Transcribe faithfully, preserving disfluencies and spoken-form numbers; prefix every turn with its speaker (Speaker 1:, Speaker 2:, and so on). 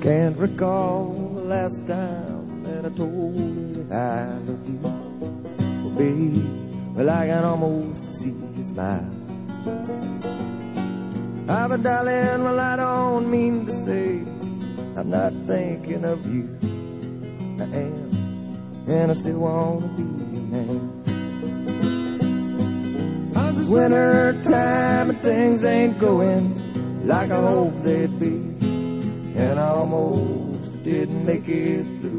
Speaker 1: Can't recall the last time that I told her that I love you. Well, babe, well, I can almost see you smile. Ah, but darling, well, I don't mean to say I'm not thinking of you. I am, and I still want to be your man. Cause it's winter time and things ain't going like I hoped they'd be, and I almost didn't make it through